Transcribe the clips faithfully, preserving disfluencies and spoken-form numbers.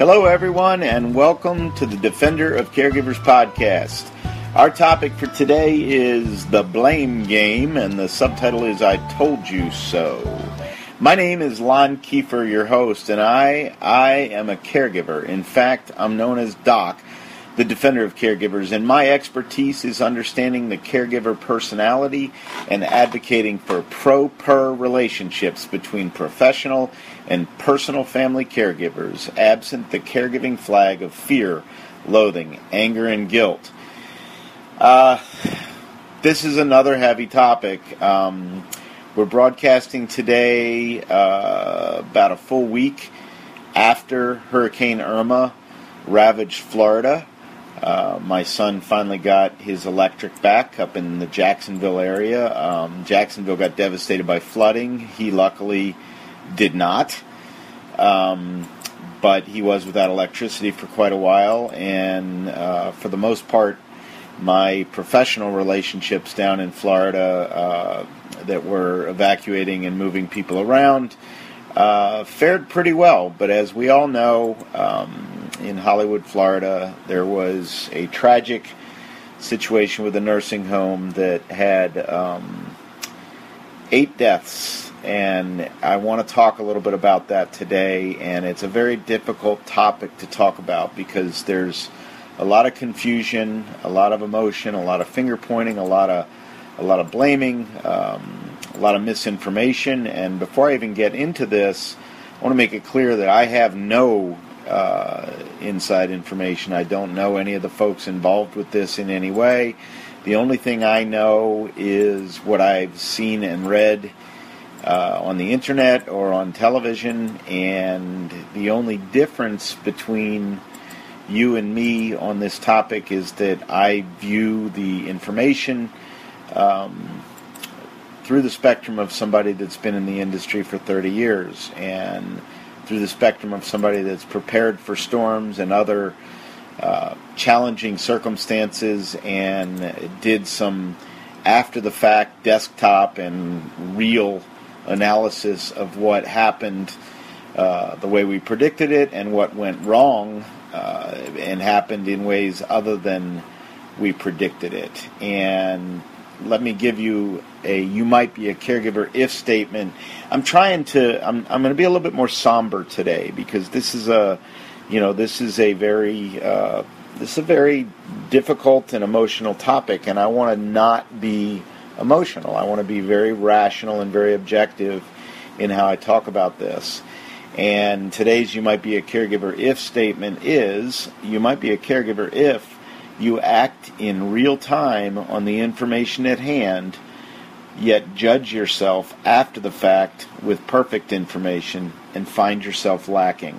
Hello, everyone, and welcome to the Defender of Caregivers podcast. Our topic for today is the blame game, and the subtitle is I Told You So. My name is Lon Kiefer, your host, and I, I am a caregiver. In fact, I'm known as Doc, the Defender of Caregivers, and my expertise is understanding the caregiver personality and advocating for pro-per relationships between professional and personal family caregivers, absent the caregiving flag of fear, loathing, anger, and guilt. Uh, this is another heavy topic. Um, we're broadcasting today uh, about a full week after Hurricane Irma ravaged Florida. Uh, my son finally got his electric back up in the Jacksonville area. Um, Jacksonville got devastated by flooding. He luckily did not. Um, but he was without electricity for quite a while. And uh, for the most part, my professional relationships down in Florida uh, that were evacuating and moving people around uh, fared pretty well. But as we all know, um, in Hollywood, Florida, there was a tragic situation with a nursing home that had um, eight deaths, and I want to talk a little bit about that today. And it's a very difficult topic to talk about because there's a lot of confusion, a lot of emotion, a lot of finger pointing, a lot of a lot of blaming, um, a lot of misinformation. And before I even get into this, I want to make it clear that I have no Uh, inside information. I don't know any of the folks involved with this in any way. The only thing I know is what I've seen and read uh, on the internet or on television, and the only difference between you and me on this topic is that I view the information um, through the spectrum of somebody that's been in the industry for thirty years, and through the spectrum of somebody that's prepared for storms and other uh, challenging circumstances and did some after-the-fact desktop and real analysis of what happened uh, the way we predicted it and what went wrong uh, and happened in ways other than we predicted it. And let me give you a you might be a caregiver if statement. I'm trying to I'm I'm going to be a little bit more somber today because this is a you know this is a very uh, this is a very difficult and emotional topic, and I want to not be emotional. I want to be very rational and very objective in how I talk about this. And today's you might be a caregiver if statement is you might be a caregiver if you act in real time on the information at hand, yet judge yourself after the fact with perfect information and find yourself lacking.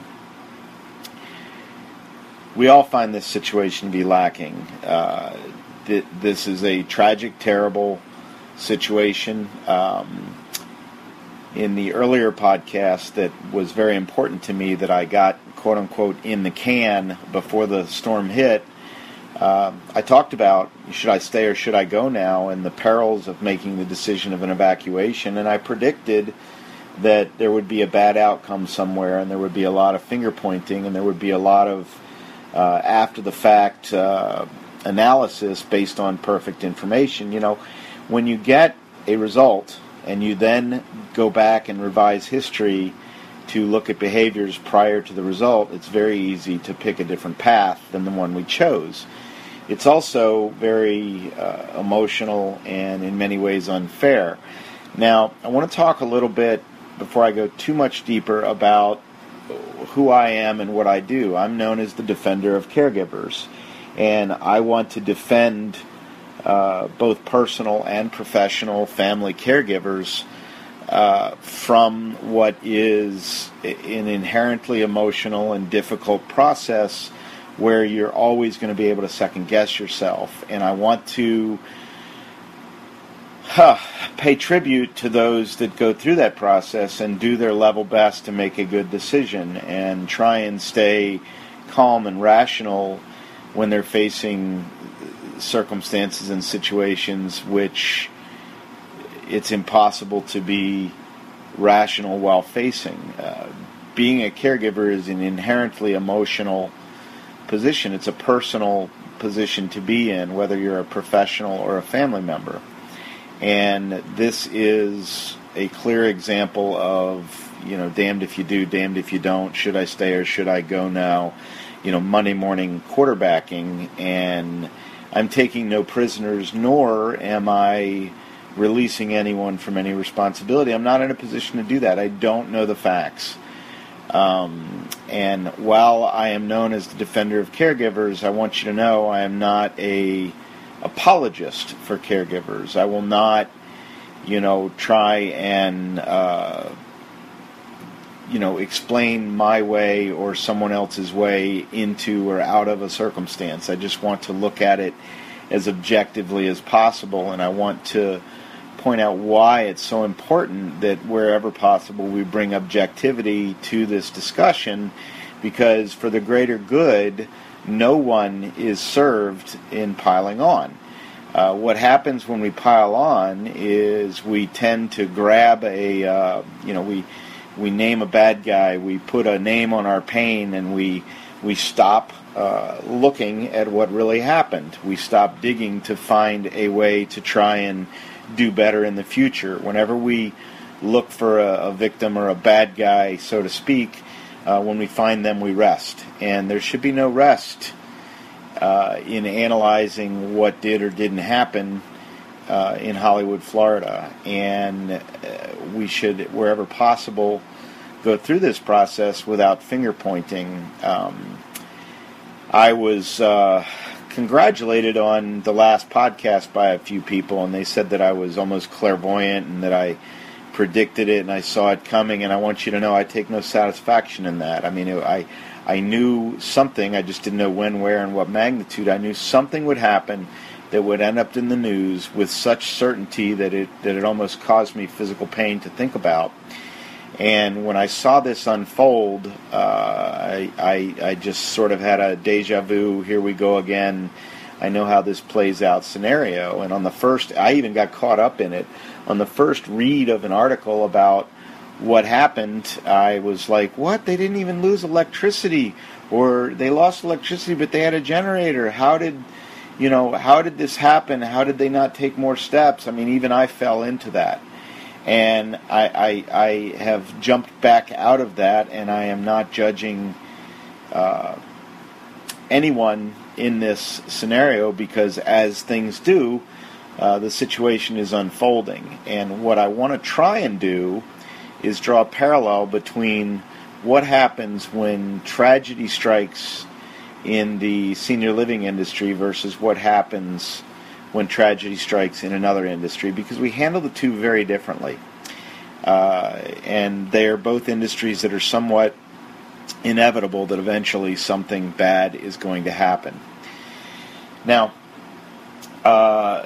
We all find this situation to be lacking. Uh, th- this is a tragic, terrible situation. Um, in the earlier podcast that was very important to me that I got, quote-unquote, in the can before the storm hit, Uh, I talked about should I stay or should I go now and the perils of making the decision of an evacuation, and I predicted that there would be a bad outcome somewhere and there would be a lot of finger pointing and there would be a lot of uh, after-the-fact uh, analysis based on perfect information. You know, when you get a result and you then go back and revise history to look at behaviors prior to the result, it's very easy to pick a different path than the one we chose. It's also very uh, emotional and in many ways unfair. Now, I want to talk a little bit, before I go too much deeper, about who I am and what I do. I'm known as the Defender of Caregivers, and I want to defend uh, both personal and professional family caregivers uh, from what is an inherently emotional and difficult process where you're always going to be able to second-guess yourself. And I want to huh, pay tribute to those that go through that process and do their level best to make a good decision and try and stay calm and rational when they're facing circumstances and situations which it's impossible to be rational while facing. Uh, being a caregiver is an inherently emotional position. It's a personal position to be in, whether you're a professional or a family member. And this is a clear example of, you know, damned if you do, damned if you don't. Should I stay or should I go now? You know, Monday morning quarterbacking. And I'm taking no prisoners, nor am I releasing anyone from any responsibility. I'm not in a position to do that. I don't know the facts. Um, and while I am known as the defender of caregivers, I want you to know I am not a apologist for caregivers. I will not, you know, try and, uh, you know, explain my way or someone else's way into or out of a circumstance. I just want to look at it as objectively as possible, and I want to point out why it's so important that wherever possible we bring objectivity to this discussion, because for the greater good, no one is served in piling on. Uh, what happens when we pile on is we tend to grab a, uh, you know, we we name a bad guy, we put a name on our pain, and we we stop uh, looking at what really happened. We stop digging to find a way to try and do better in the future. Whenever we look for a, a victim or a bad guy, so to speak, uh, when we find them, we rest. And there should be no rest uh, in analyzing what did or didn't happen uh, in Hollywood, Florida. And uh, we should, wherever possible, go through this process without finger pointing. Um, I was Uh, congratulated on the last podcast by a few people, and they said that I was almost clairvoyant and that I predicted it and I saw it coming, and I want you to know I take no satisfaction in that. I mean, it, I I knew something, I just didn't know when, where, and what magnitude. I knew something would happen that would end up in the news with such certainty that it that it almost caused me physical pain to think about. And when I saw this unfold, uh, I, I, I just sort of had a deja vu, here we go again, I know how this plays out scenario. And on the first, I even got caught up in it. On the first read of an article about what happened, I was like, what? They didn't even lose electricity, or they lost electricity, but they had a generator. How did, you know, how did this happen? How did they not take more steps? I mean, even I fell into that. And I, I, I have jumped back out of that, and I am not judging uh, anyone in this scenario, because as things do, uh, the situation is unfolding. And what I want to try and do is draw a parallel between what happens when tragedy strikes in the senior living industry versus what happens when tragedy strikes in another industry, because we handle the two very differently. Uh, and they are both industries that are somewhat inevitable that eventually something bad is going to happen. Now, uh,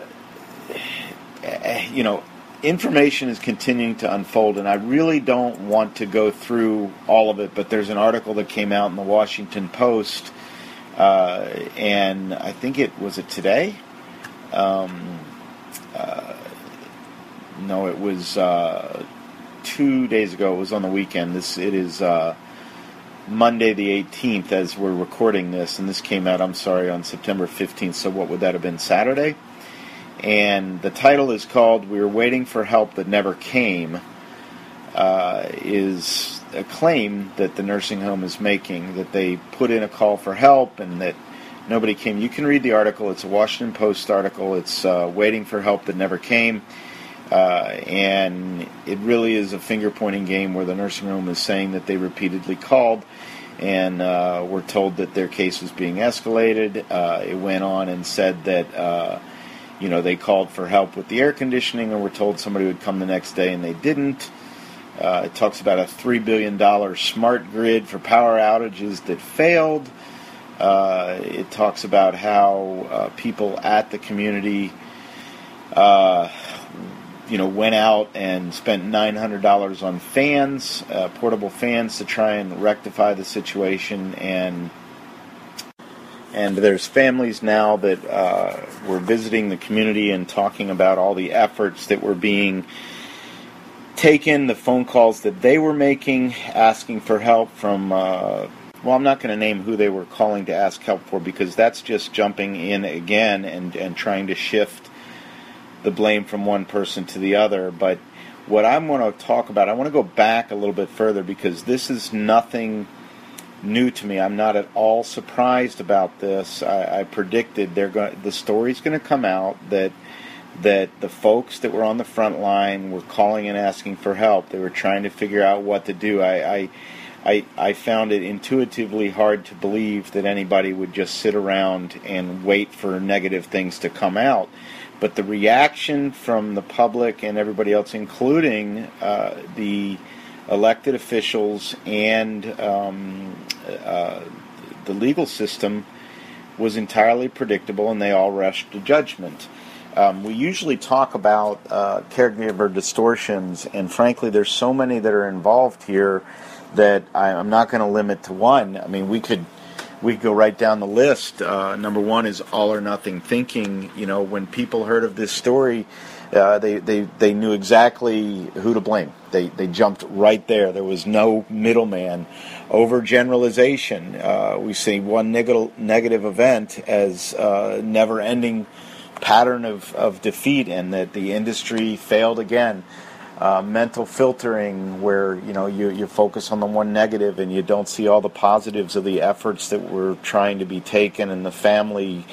you know, information is continuing to unfold, and I really don't want to go through all of it, but there's an article that came out in the Washington Post, uh, and I think it was it today? Um, uh, no, it was uh, two days ago. It was on the weekend. This it is uh, Monday the eighteenth as we're recording this, and this came out, I'm sorry, on September fifteenth. So what would that have been, Saturday? And the title is called "We're Waiting for Help That Never Came," uh, is a claim that the nursing home is making, that they put in a call for help and that nobody came. You can read the article. It's a Washington Post article. It's uh, waiting for help that never came. Uh, and it really is a finger-pointing game where the nursing home is saying that they repeatedly called and uh, were told that their case was being escalated. Uh, it went on and said that, uh, you know, they called for help with the air conditioning and were told somebody would come the next day, and they didn't. Uh, it talks about a three billion dollars smart grid for power outages that failed. Uh, it talks about how uh, people at the community, uh, you know, went out and spent nine hundred dollars on fans, uh, portable fans, to try and rectify the situation. And and there's families now that uh, were visiting the community and talking about all the efforts that were being taken the phone calls that they were making, asking for help from, uh, well, I'm not going to name who they were calling to ask help for, because that's just jumping in again and, and trying to shift the blame from one person to the other. But what I want to talk about, I want to go back a little bit further, because this is nothing new to me. I'm not at all surprised about this. I, I predicted they're going, the story's going to come out that that the folks that were on the front line were calling and asking for help. They were trying to figure out what to do. I, I, I, I found it intuitively hard to believe that anybody would just sit around and wait for negative things to come out. But the reaction from the public and everybody else, including uh, the elected officials and um, uh, the legal system, was entirely predictable, and they all rushed to judgment. Um, we usually talk about uh, caregiver distortions, and frankly, there's so many that are involved here that I, I'm not going to limit to one. I mean, we could we could go right down the list. Uh, number one is all or nothing thinking. You know, when people heard of this story, uh, they, they they knew exactly who to blame. They they jumped right there. There was no middleman. Overgeneralization. Uh, we see one neg- negative event as uh, never-ending pattern of, of defeat, and that the industry failed again. Uh, mental filtering, where you know you, you focus on the one negative and you don't see all the positives of the efforts that were trying to be taken, and the family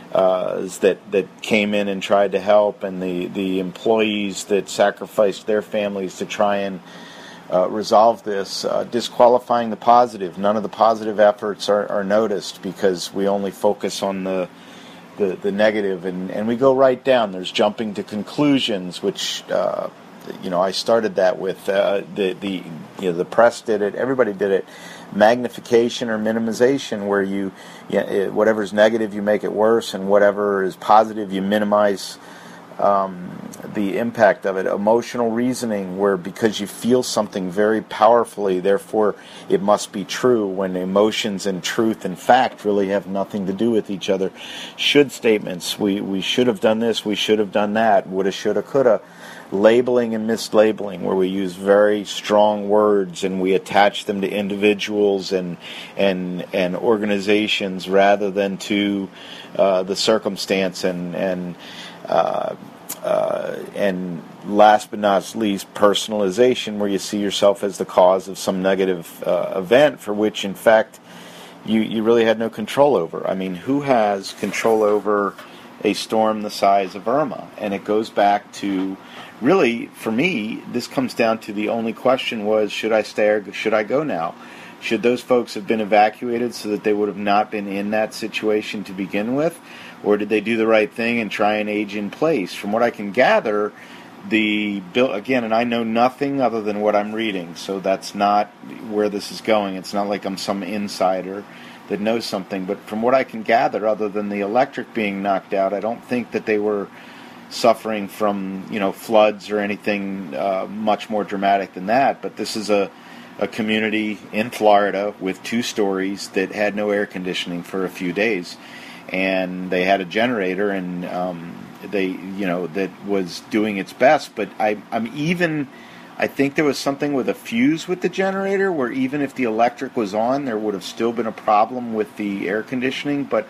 uh, that that came in and tried to help, and the, the employees that sacrificed their families to try and uh, resolve this, uh, disqualifying the positive. None of the positive efforts are, are noticed, because we only focus on the The, the negative, and, and we go right down. There's jumping to conclusions, which uh, you know I started that with. Uh, the the you know the press did it, everybody did it. Magnification or minimization, where you, you know, whatever's negative you make it worse, and whatever is positive you minimize um, the impact of it. Emotional reasoning, where because you feel something very powerfully, therefore it must be true, when emotions and truth and fact really have nothing to do with each other. Should statements, we, we should have done this, we should have done that, woulda, shoulda, coulda. Labeling and mislabeling, where we use very strong words and we attach them to individuals and and and organizations rather than to uh, the circumstance, and and uh, uh, and last but not least, personalization, where you see yourself as the cause of some negative uh, event for which, in fact, you you really had no control over. I mean, who has control over a storm the size of Irma? And it goes back to, really, for me, this comes down to the only question was, should I stay or should I go now? Should those folks have been evacuated so that they would have not been in that situation to begin with? Or did they do the right thing and try and age in place? From what I can gather, the bill, again, and I know nothing other than what I'm reading, so that's not where this is going. It's not like I'm some insider that knows something. But from what I can gather, other than the electric being knocked out, I don't think that they were suffering from, you know, floods or anything uh, much more dramatic than that. But this is a, a community in Florida with two stories that had no air conditioning for a few days, and they had a generator, and um, they, you know, that was doing its best. But I, I'm even, I think there was something with a fuse with the generator, where even if the electric was on, there would have still been a problem with the air conditioning. But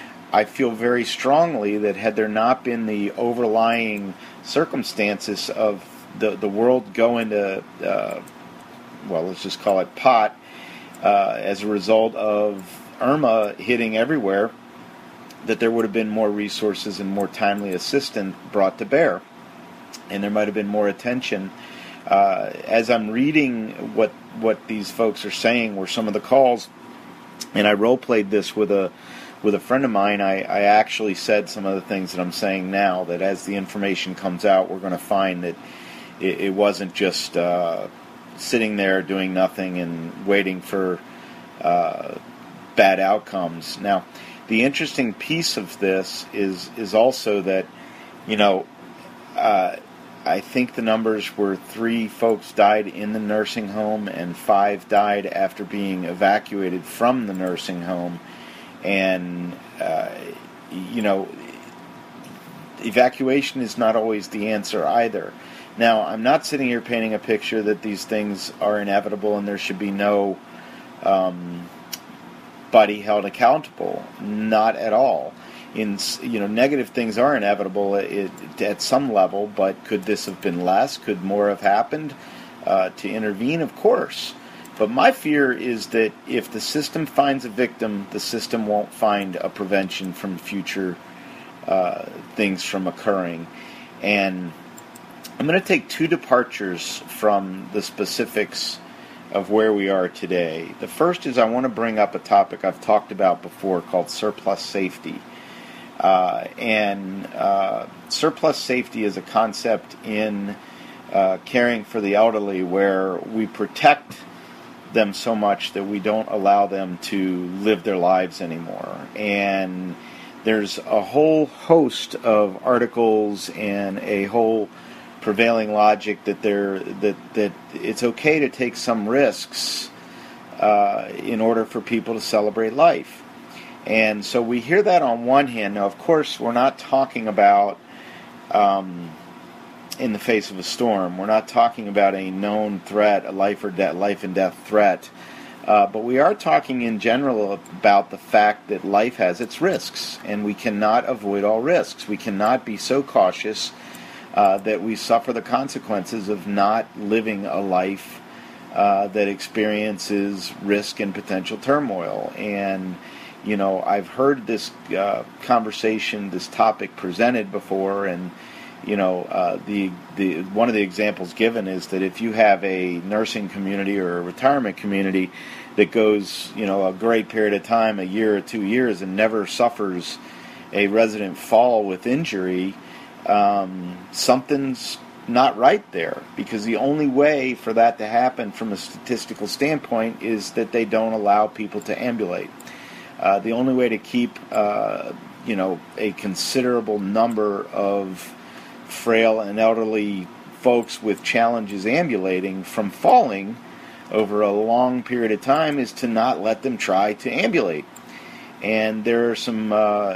I feel very strongly that had there not been the overlying circumstances of the, the world going to, uh, well, let's just call it pot, uh, as a result of Irma hitting everywhere, that there would have been more resources and more timely assistance brought to bear. And there might have been more attention. Uh, as I'm reading what what these folks are saying were some of the calls, and I role-played this with a with a friend of mine, I, I actually said some of the things that I'm saying now, that as the information comes out, we're going to find that it, it wasn't just uh, sitting there doing nothing and waiting for uh, bad outcomes. Now, the interesting piece of this is is also that, you know, uh, I think the numbers were three folks died in the nursing home and five died after being evacuated from the nursing home. And, uh, you know, evacuation is not always the answer either. Now, I'm not sitting here painting a picture that these things are inevitable and there should be no um, body held accountable. Not at all. In you know, negative things are inevitable at, at some level, but could this have been less? Could more have happened uh, to intervene? Of course. But my fear is that if the system finds a victim, the system won't find a prevention from future uh, things from occurring. And I'm going to take two departures from the specifics of where we are today. The first is I want to bring up a topic I've talked about before called surplus safety. Uh, and uh, surplus safety is a concept in uh, caring for the elderly where we protect them so much that we don't allow them to live their lives anymore. And there's a whole host of articles and a whole prevailing logic that there that that it's okay to take some risks uh, in order for people to celebrate life. And so we hear that on one hand. Now, of course, we're not talking about um, in the face of a storm. We're not talking about a known threat, a life or death, life and death threat. Uh, but we are talking in general about the fact that life has its risks, and we cannot avoid all risks. We cannot be so cautious uh, that we suffer the consequences of not living a life uh, that experiences risk and potential turmoil. And, you know, I've heard this uh, conversation, this topic presented before, and You know, uh, the the one of the examples given is that if you have a nursing community or a retirement community that goes, you know, a great period of time, a year or two years, and never suffers a resident fall with injury, um, something's not right there. Because the only way for that to happen from a statistical standpoint is that they don't allow people to ambulate. Uh, the only way to keep, uh, you know, a considerable number of frail and elderly folks with challenges ambulating from falling over a long period of time is to not let them try to ambulate. And there are some uh,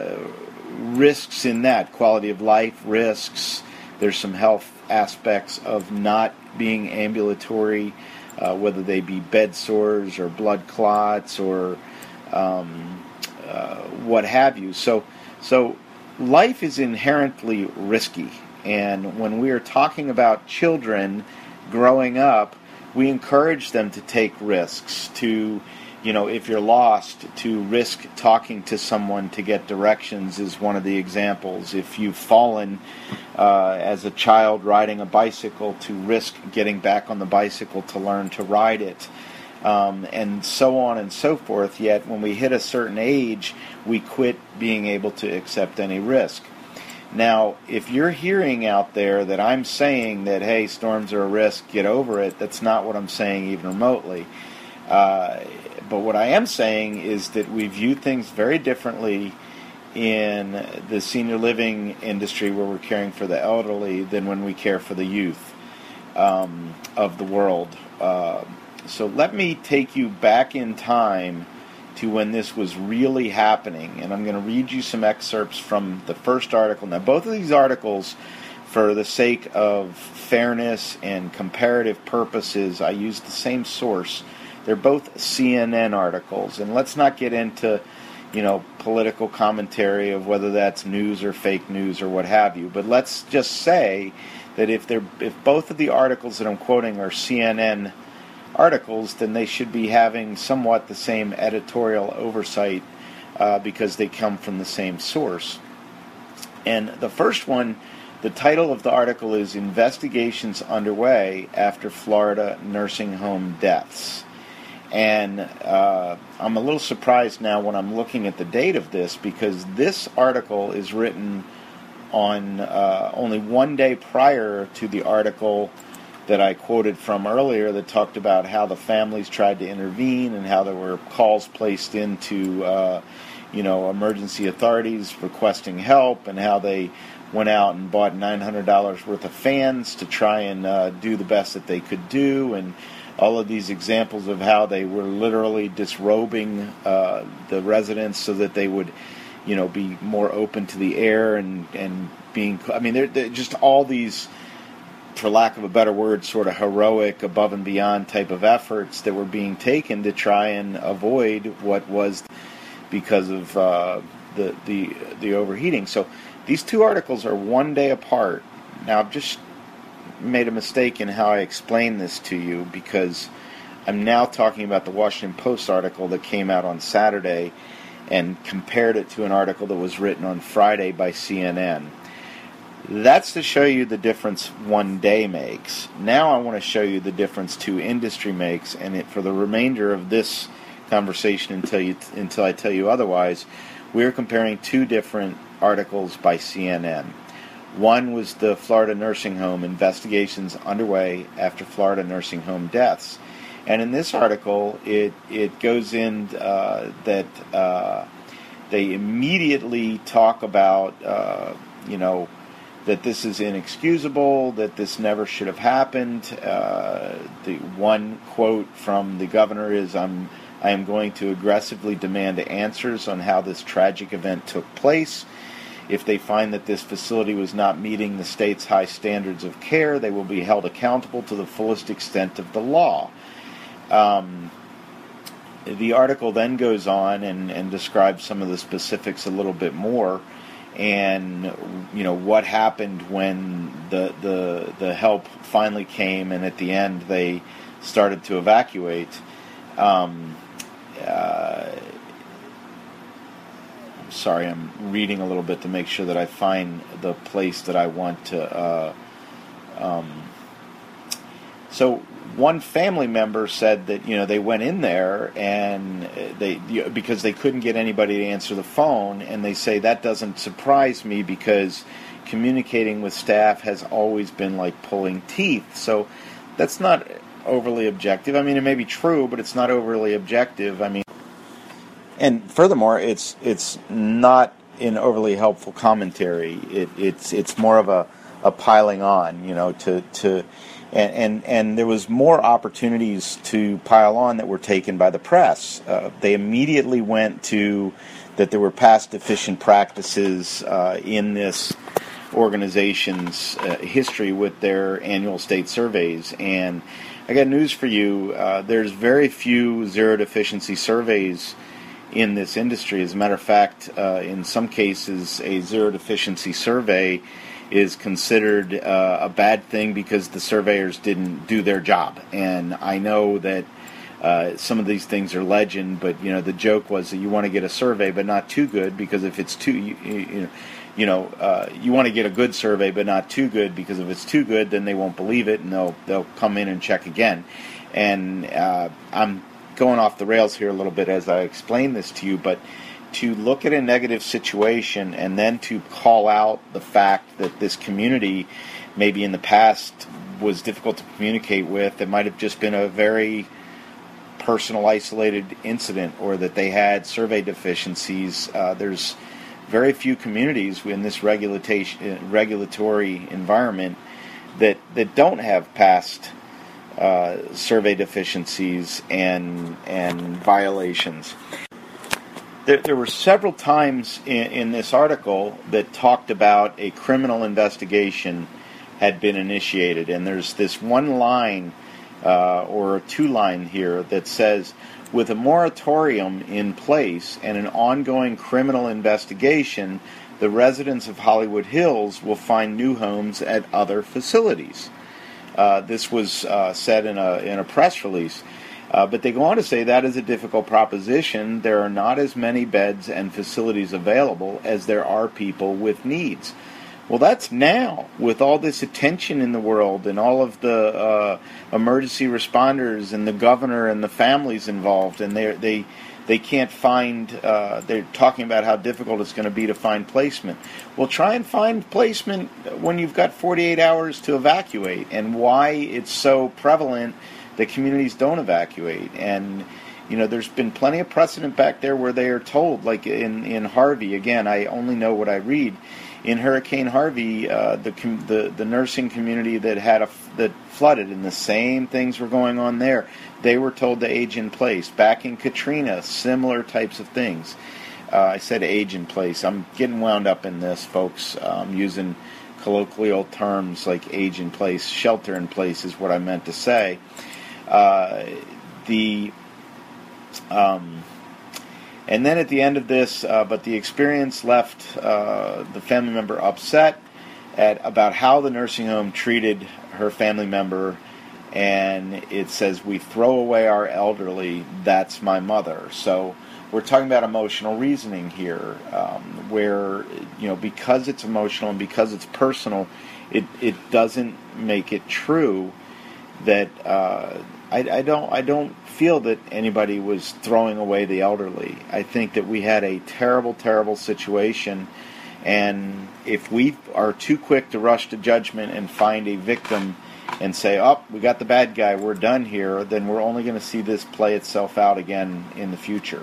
risks in that, quality of life risks. There's some health aspects of not being ambulatory, uh, whether they be bed sores or blood clots or um, uh, what have you. So, so life is inherently risky. And when we are talking about children growing up, we encourage them to take risks, to, you know, if you're lost, to risk talking to someone to get directions is one of the examples. If you've fallen uh, as a child riding a bicycle, to risk getting back on the bicycle to learn to ride it, um, and so on and so forth. Yet when we hit a certain age, we quit being able to accept any risk. Now, if you're hearing out there that I'm saying that, hey, storms are a risk, get over it, that's not what I'm saying even remotely. Uh, but what I am saying is that we view things very differently in the senior living industry where we're caring for the elderly than when we care for the youth um, of the world. Uh, so let me take you back in time to when this was really happening. And I'm going to read you some excerpts from the first article. Now, both of these articles, for the sake of fairness and comparative purposes, I used the same source. They're both C N N articles. And let's not get into, you know, political commentary of whether that's news or fake news or what have you. But let's just say that if they're if both of the articles that I'm quoting are C N N articles, then they should be having somewhat the same editorial oversight uh, because they come from the same source. And the first one, the title of the article is Investigations Underway After Florida Nursing Home Deaths. And uh, I'm a little surprised now when I'm looking at the date of this, because this article is written on uh, only one day prior to the article that I quoted from earlier that talked about how the families tried to intervene and how there were calls placed into, uh, you know, emergency authorities requesting help, and how they went out and bought nine hundred dollars worth of fans to try and uh, do the best that they could do, and all of these examples of how they were literally disrobing uh, the residents so that they would, you know, be more open to the air and, and being, I mean, they're, they're just all these for lack of a better word, sort of heroic, above and beyond type of efforts that were being taken to try and avoid what was because of uh, the, the the overheating. So these two articles are one day apart. Now, I've just made a mistake in how I explain this to you, because I'm now talking about the Washington Post article that came out on Saturday and compared it to an article that was written on Friday by C N N. That's to show you the difference one day makes. Now I want to show you the difference two industry makes, and it, for the remainder of this conversation until you until I tell you otherwise, we're comparing two different articles by C N N. One was the Florida nursing home investigations underway after Florida nursing home deaths. And in this article, it, it goes in uh, that uh, they immediately talk about, uh, you know, that this is inexcusable, that this never should have happened. Uh, the one quote from the governor is, I'm, I am going to aggressively demand answers on how this tragic event took place. If they find that this facility was not meeting the state's high standards of care, they will be held accountable to the fullest extent of the law. Um, the article then goes on and, and describes some of the specifics a little bit more, and you know what happened when the the the help finally came, and at the end they started to evacuate. Um, uh, sorry, I'm reading a little bit to make sure that I find the place that I want to. Uh, um, so. One family member said that, you know, they went in there and they, because they couldn't get anybody to answer the phone, and they say that doesn't surprise me because communicating with staff has always been like pulling teeth. So that's not overly objective. I mean, it may be true, but it's not overly objective. I mean, and furthermore, it's it's not an overly helpful commentary. It, it's it's more of a, a piling on, you know, to to. And, and and there was more opportunities to pile on that were taken by the press. Uh, they immediately went to that there were past deficient practices uh, in this organization's uh, history with their annual state surveys. And I got news for you. Uh, there's very few zero deficiency surveys in this industry. As a matter of fact, uh, in some cases, a zero deficiency survey is considered uh, a bad thing because the surveyors didn't do their job. And I know that uh, some of these things are legend, but you know the joke was that you want to get a survey, but not too good, because if it's too, you, you, you know, uh, you want to get a good survey, but not too good, because if it's too good, then they won't believe it, and they'll they'll come in and check again. And uh, I'm going off the rails here a little bit as I explain this to you, but to look at a negative situation and then to call out the fact that this community maybe in the past was difficult to communicate with, it might have just been a very personal, isolated incident, or that they had survey deficiencies. Uh, there's very few communities in this regulation, regulatory environment that, that don't have past uh, survey deficiencies and and violations. There, there were several times in, in this article that talked about a criminal investigation had been initiated, and there's this one line uh, or a two line here that says, with a moratorium in place and an ongoing criminal investigation, the residents of Hollywood Hills will find new homes at other facilities. Uh, this was uh, said in a in a press release. Uh, but they go on to say that is a difficult proposition. There are not as many beds and facilities available as there are people with needs. Well, that's now, with all this attention in the world and all of the uh, emergency responders and the governor and the families involved, and they they they can't find. Uh, they're talking about how difficult it's going to be to find placement. Well, try and find placement when you've got forty-eight hours to evacuate, and why it's so prevalent that communities don't evacuate. And you know, there's been plenty of precedent back there where they are told, like in in Harvey. Again, I only know what I read. In Hurricane Harvey, uh, the, the the nursing community that had a that flooded, and the same things were going on there. They were told to age in place. Back in Katrina, similar types of things. Uh, I said age in place. I'm getting wound up in this, folks. I'm using colloquial terms like age in place. Shelter in place is what I meant to say. Uh, the um, and then at the end of this, uh, but the experience left uh, the family member upset at about how the nursing home treated her family member, and it says, "We throw away our elderly, that's my mother." So we're talking about emotional reasoning here, um, where, you know, because it's emotional and because it's personal, it, it doesn't make it true that uh, I, I don't I don't feel that anybody was throwing away the elderly. I think that we had a terrible, terrible situation, and if we are too quick to rush to judgment and find a victim and say, "Oh, we got the bad guy, we're done here," then we're only going to see this play itself out again in the future.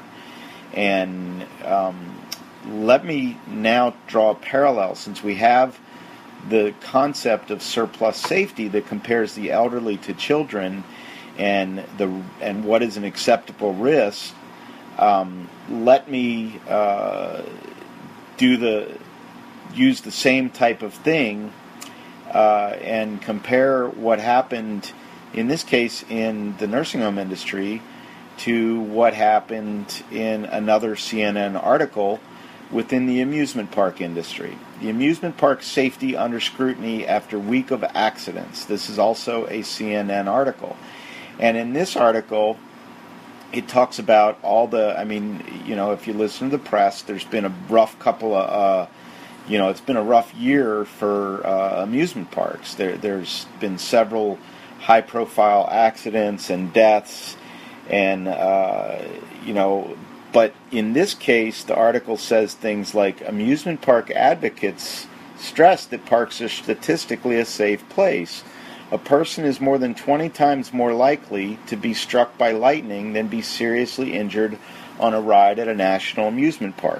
And um, let me now draw a parallel, since we have the concept of surplus safety that compares the elderly to children, and the and what is an acceptable risk. Um, let me uh, do the use the same type of thing uh, and compare what happened in this case in the nursing home industry to what happened in another C N N article within the amusement park industry. The amusement park safety under scrutiny after week of accidents. This is also a C N N article. And in this article, it talks about all the, I mean, you know, if you listen to the press, there's been a rough couple of, uh, you know, it's been a rough year for uh, amusement parks. There, there's been several high-profile accidents and deaths. And, uh, you know, but in this case, the article says things like amusement park advocates stress that parks are statistically a safe place. A person is more than twenty times more likely to be struck by lightning than be seriously injured on a ride at a national amusement park.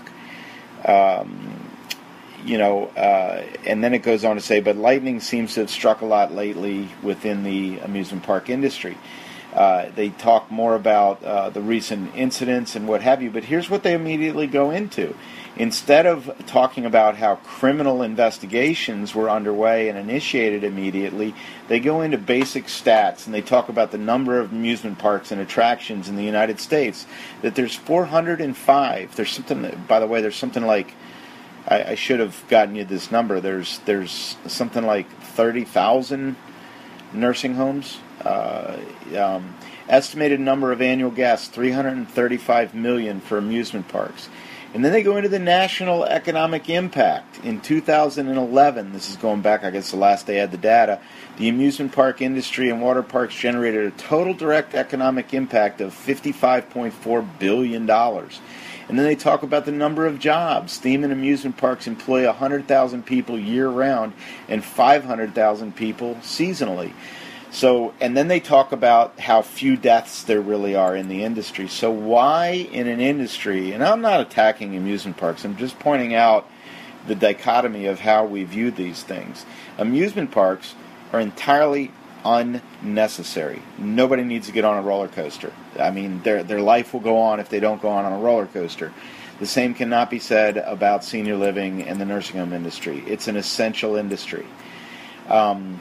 Um, you know, uh, and then it goes on to say, but lightning seems to have struck a lot lately within the amusement park industry. Uh, they talk more about uh, the recent incidents and what have you, but here's what they immediately go into. Instead of talking about how criminal investigations were underway and initiated immediately, they go into basic stats, and they talk about the number of amusement parks and attractions in the United States, that there's four hundred five. There's something, by the way, there's something like, I, I should have gotten you this number, there's, there's something like thirty thousand nursing homes. Uh, um, estimated number of annual guests, three hundred thirty-five million for amusement parks. And then they go into the national economic impact. In two thousand eleven, this is going back, I guess the last they had the data, the amusement park industry and water parks generated a total direct economic impact of fifty-five point four billion dollars. And then they talk about the number of jobs. Theme and amusement parks employ one hundred thousand people year-round and five hundred thousand people seasonally. So, and then they talk about how few deaths there really are in the industry. So why in an industry, and I'm not attacking amusement parks, I'm just pointing out the dichotomy of how we view these things. Amusement parks are entirely unnecessary. Nobody needs to get on a roller coaster. I mean, their their life will go on if they don't go on on a roller coaster. The same cannot be said about senior living and the nursing home industry. It's an essential industry. Um,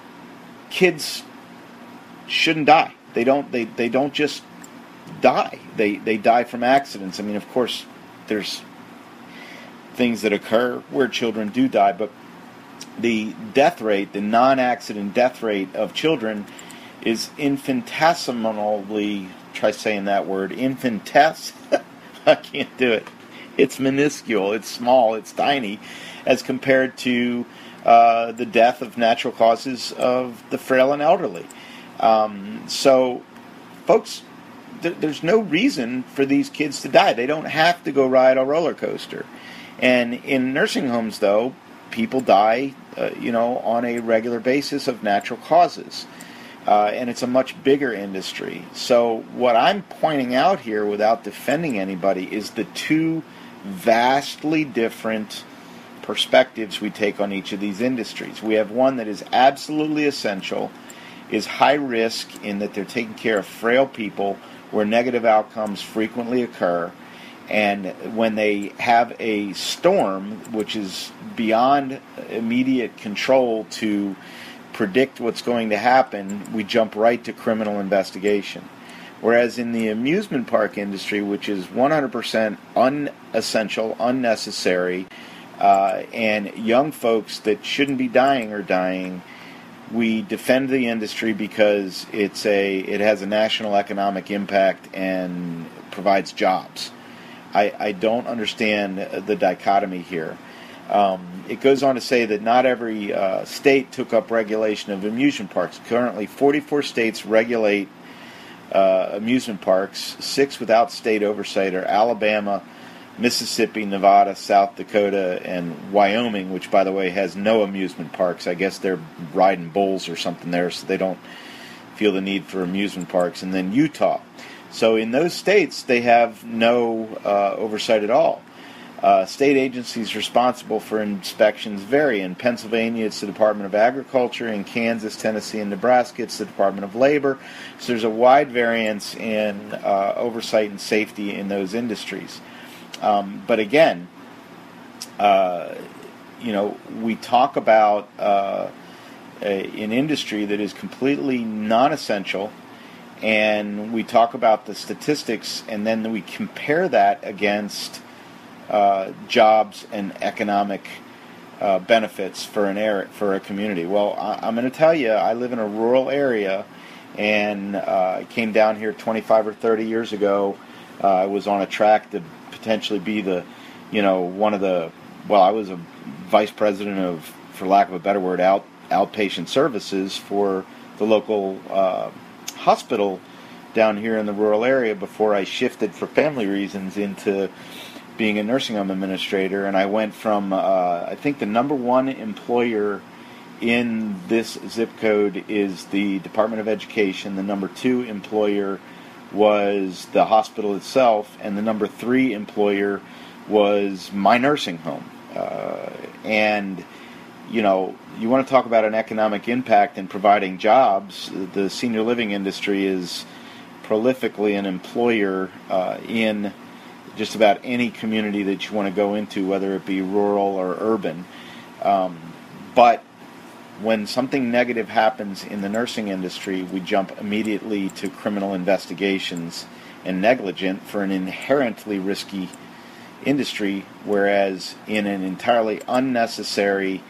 kids shouldn't die. They don't. They, they don't just die. They they die from accidents. I mean, of course, there's things that occur where children do die, but the death rate, the non-accident death rate of children, is infinitesimally. Try saying that word. Infinitess. I can't do it. It's minuscule. It's small. It's tiny, as compared to Uh, the death of natural causes of the frail and elderly. Um, so, folks, th- there's no reason for these kids to die. They don't have to go ride a roller coaster. And in nursing homes, though, people die, uh, you know, on a regular basis of natural causes. Uh, and it's a much bigger industry. So what I'm pointing out here, without defending anybody, is the two vastly different perspectives we take on each of these industries. We have one that is absolutely essential, is high risk in that they're taking care of frail people where negative outcomes frequently occur, And when they have a storm, which is beyond immediate control to predict what's going to happen, we jump right to criminal investigation. Whereas in the amusement park industry, which is one hundred percent unessential, unnecessary, uh, and young folks that shouldn't be dying are dying, we defend the industry because it's a it has a national economic impact and provides jobs. I, I don't understand the dichotomy here. Um, it goes on to say that not every uh, state took up regulation of amusement parks. Currently, forty-four states regulate uh, amusement parks. Six without state oversight are Alabama, Mississippi, Nevada, South Dakota, and Wyoming, which, by the way, has no amusement parks. I guess they're riding bulls or something there, so they don't feel the need for amusement parks. And then Utah. So in those states, they have no uh, oversight at all. Uh, state agencies responsible for inspections vary. In Pennsylvania, it's the Department of Agriculture. In Kansas, Tennessee, and Nebraska, it's the Department of Labor. So there's a wide variance in uh, oversight and safety in those industries. Um, but again, uh, you know, we talk about uh, a, an industry that is completely non-essential, and we talk about the statistics, and then we compare that against uh, jobs and economic uh, benefits for an area, for a community. Well, I, I'm going to tell you, I live in a rural area, and uh, I came down here twenty-five or thirty years ago. Uh, I was on a track to potentially be the, you know, one of the, well, I was a vice president of, for lack of a better word, out outpatient services for the local uh, hospital down here in the rural area before I shifted for family reasons into being a nursing home administrator. And I went from, uh, I think the number one employer in this zip code is the Department of Education. The number two employer was the hospital itself, and the number three employer was my nursing home. Uh, and, you know, you want to talk about an economic impact in providing jobs. The senior living industry is prolifically an employer uh, in just about any community that you want to go into, whether it be rural or urban. Um, but when something negative happens in the nursing industry, we jump immediately to criminal investigations and negligent for an inherently risky industry, whereas in an entirely unnecessary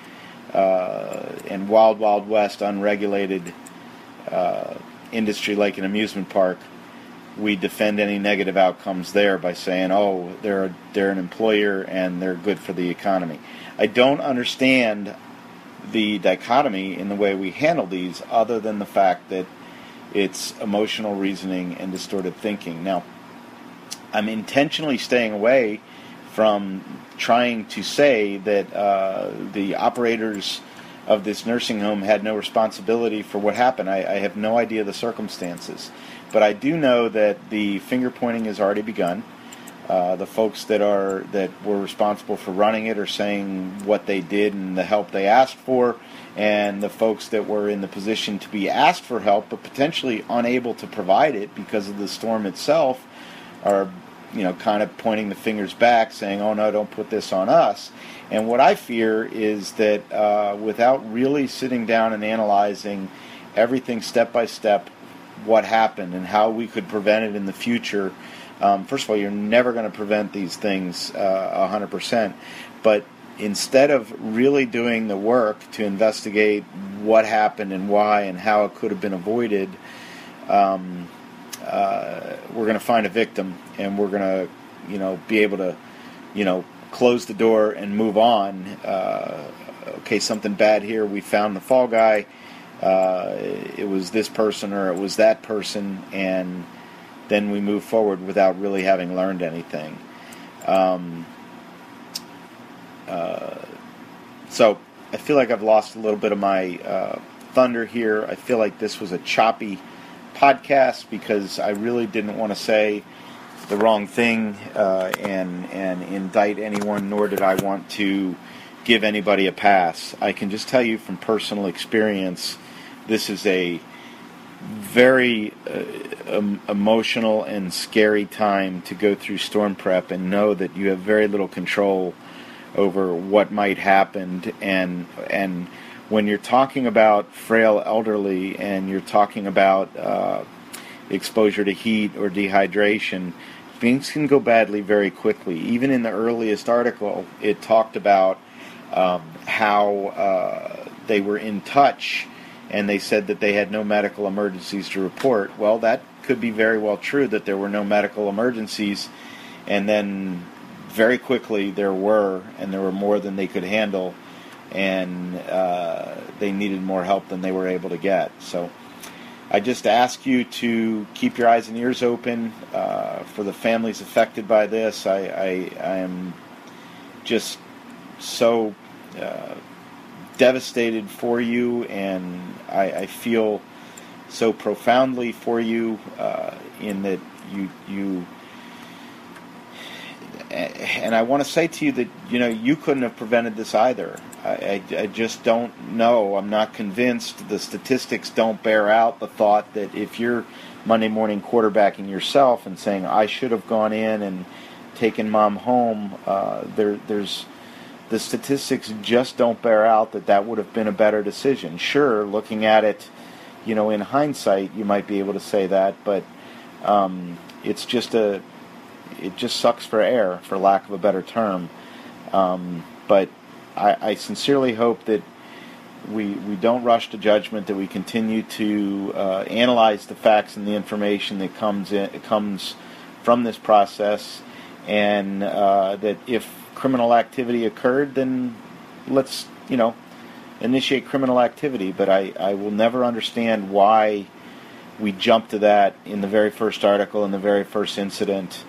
uh, and wild, wild west, unregulated uh, industry like an amusement park, we defend any negative outcomes there by saying, oh, they're they're an employer and they're good for the economy. I don't understand the dichotomy in the way we handle these, other than the fact that it's emotional reasoning and distorted thinking. Now, I'm intentionally staying away from trying to say that uh, the operators of this nursing home had no responsibility for what happened. I, I have no idea the circumstances. But I do know that the finger pointing has already begun. Uh, the folks that are that were responsible for running it are saying what they did and the help they asked for, and the folks that were in the position to be asked for help but potentially unable to provide it because of the storm itself are, you know, kind of pointing the fingers back, saying, "Oh no, don't put this on us." And what I fear is that uh, without really sitting down and analyzing everything step by step, what happened and how we could prevent it in the future. Um, first of all, you're never going to prevent these things uh, one hundred percent. But instead of really doing the work to investigate what happened and why and how it could have been avoided, um, uh, we're going to find a victim and we're going to, you know, be able to, you know, close the door and move on. Uh, okay, something bad here. We found the fall guy. Uh, it was this person or it was that person, and then we move forward without really having learned anything. Um, uh, so I feel like I've lost a little bit of my uh, thunder here. I feel like this was a choppy podcast because I really didn't want to say the wrong thing uh, and and indict anyone, nor did I want to give anybody a pass. I can just tell you from personal experience, this is a very uh, um, emotional and scary time to go through storm prep and know that you have very little control over what might happen. And and when you're talking about frail elderly and you're talking about uh, exposure to heat or dehydration, things can go badly very quickly. Even in the earliest article, it talked about um, how uh, they were in touch, and they said that they had no medical emergencies to report. Well, that could be very well true, that there were no medical emergencies, and then very quickly there were, and there were more than they could handle, and uh, they needed more help than they were able to get. So I just ask you to keep your eyes and ears open uh, for the families affected by this. I, I, I am just so uh, devastated for you, and I, I feel so profoundly for you uh, in that you you. And I want to say to you that, you know, you couldn't have prevented this either. I, I, I just don't know. I'm not convinced. The statistics don't bear out the thought that if you're Monday morning quarterbacking yourself and saying, I should have gone in and taken mom home, uh, there, there's the statistics just don't bear out that that would have been a better decision. Sure, looking at it, you know, in hindsight, you might be able to say that, but um, it's just a... it just sucks for air, for lack of a better term. Um, but I, I sincerely hope that we we don't rush to judgment, that we continue to uh, analyze the facts and the information that comes in, comes from this process, and uh, that if criminal activity occurred, then let's, you know, initiate criminal activity. But I, I will never understand why we jump to that in the very first article, in the very first incident,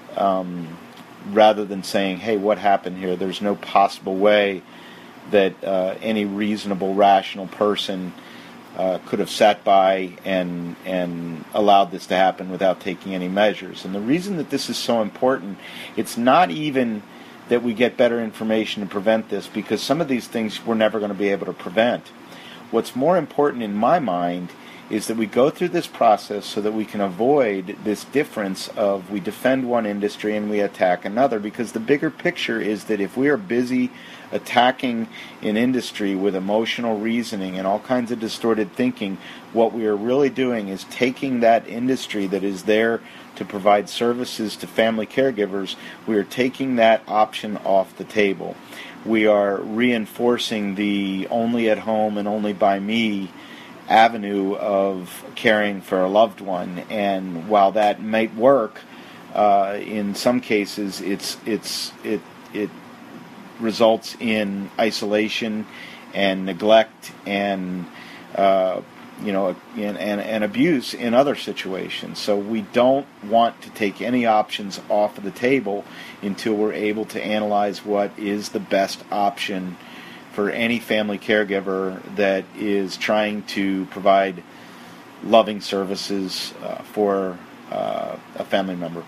Um, rather than saying, hey, what happened here? There's no possible way that uh, any reasonable, rational person uh, could have sat by and and allowed this to happen without taking any measures. And the reason that this is so important, it's not even that we get better information to prevent this, because some of these things we're never going to be able to prevent. What's more important in my mind is that we go through this process so that we can avoid this difference of we defend one industry and we attack another, because the bigger picture is that if we are busy attacking an industry with emotional reasoning and all kinds of distorted thinking, what we are really doing is taking that industry that is there to provide services to family caregivers, we are taking that option off the table. We are reinforcing the only at home and only by me avenue of caring for a loved one, and while that might work, uh, in some cases, it's it's it it results in isolation and neglect and uh, you know and, and and abuse in other situations. So we don't want to take any options off of the table until we're able to analyze what is the best option for any family caregiver that is trying to provide loving services uh, for uh, a family member.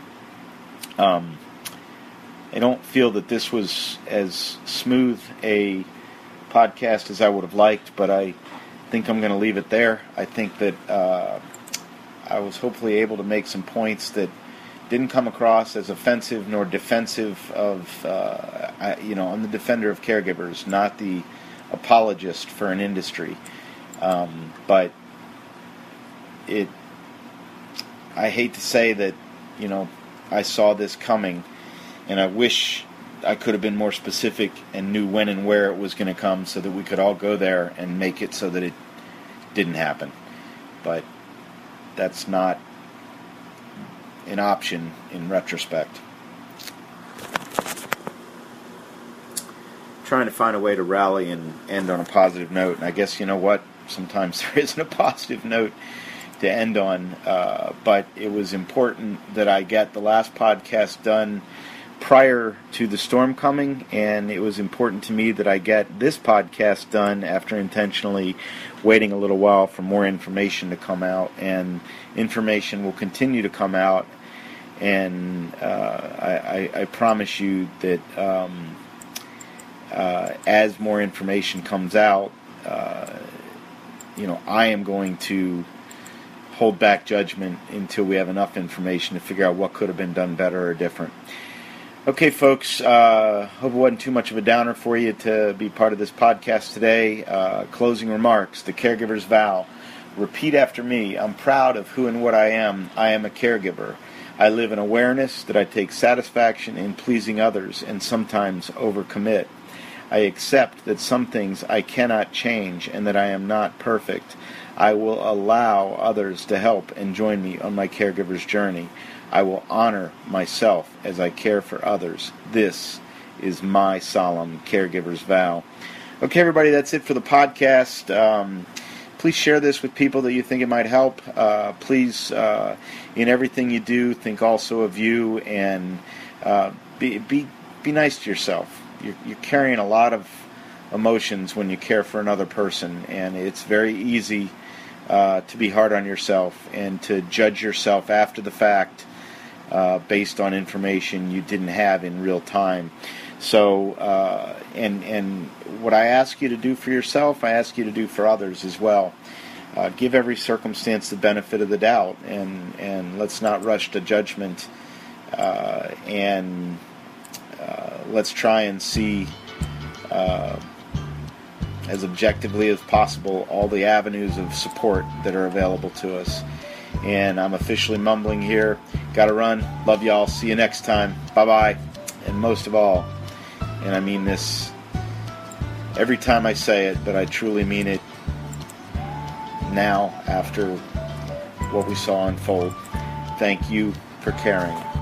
Um, I don't feel that this was as smooth a podcast as I would have liked, but I think I'm going to leave it there. I think that uh, I was hopefully able to make some points that didn't come across as offensive nor defensive of, uh, I, you know, I'm the defender of caregivers, not the apologist for an industry. Um, but it, I hate to say that, you know, I saw this coming, and I wish I could have been more specific and knew when and where it was going to come so that we could all go there and make it so that it didn't happen. But that's not an option in retrospect. Trying to find a way to rally and end on a positive note, and I guess, you know what, sometimes there isn't a positive note to end on, uh, but it was important that I get the last podcast done prior to the storm coming, and it was important to me that I get this podcast done after intentionally waiting a little while for more information to come out, and information will continue to come out. And uh, I, I, I promise you that um, uh, as more information comes out, uh, you know, I am going to hold back judgment until we have enough information to figure out what could have been done better or different. Okay, folks, uh, hope it wasn't too much of a downer for you to be part of this podcast today. Uh, closing remarks, the caregiver's vow. Repeat after me. I'm proud of who and what I am. I am a caregiver. I live in awareness that I take satisfaction in pleasing others and sometimes overcommit. I accept that some things I cannot change and that I am not perfect. I will allow others to help and join me on my caregiver's journey. I will honor myself as I care for others. This is my solemn caregiver's vow. Okay, everybody, that's it for the podcast. Um, please share this with people that you think it might help. Uh, please, uh, in everything you do, think also of you, and uh, be be be nice to yourself. You're, you're carrying a lot of emotions when you care for another person, and it's very easy uh, to be hard on yourself and to judge yourself after the fact. Uh, based on information you didn't have in real time. So, uh, and and what I ask you to do for yourself, I ask you to do for others as well. Uh, give every circumstance the benefit of the doubt, and, and let's not rush to judgment, uh, and uh, let's try and see uh, as objectively as possible all the avenues of support that are available to us. And I'm officially mumbling here. Gotta run. Love y'all. See you next time. Bye-bye. And most of all, and I mean this every time I say it, but I truly mean it now after what we saw unfold, thank you for caring.